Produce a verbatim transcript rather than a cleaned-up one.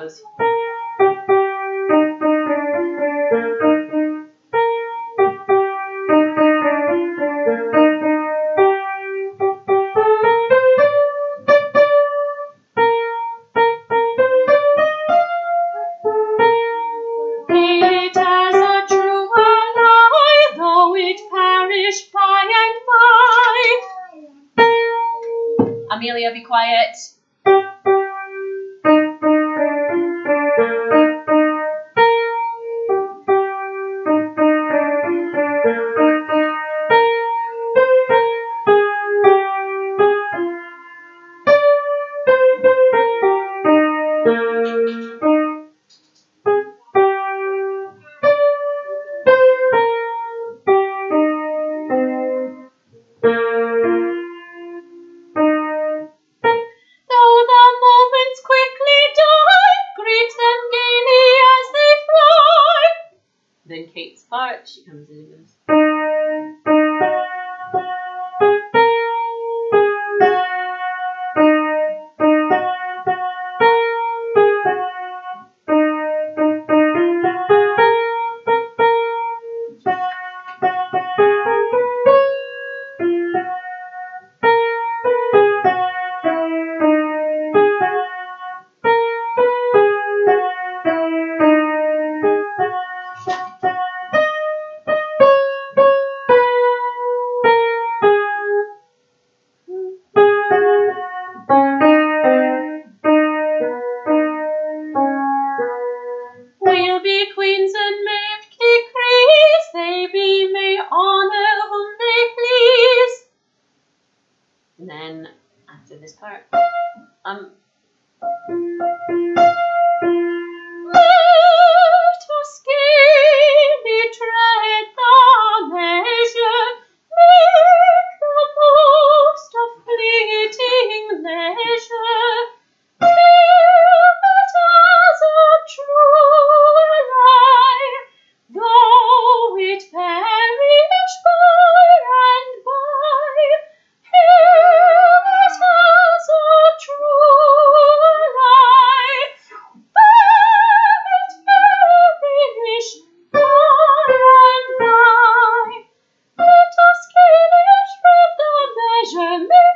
goes. It has a true ally, though it perish by and by. Amelia, be quiet. Though the moments quickly die, greet them gaily as they fly. Then Kate's part, she comes in and goes. We'll be queens and make decrees, they be may honour whom they please. And then after this part, um, Let us gaily tread the measure, make the most of fleeting leisure. Give it as a true ally, though it perish by and by. Give it as a true ally, though it perish by and by. Let us gaily tread the measure.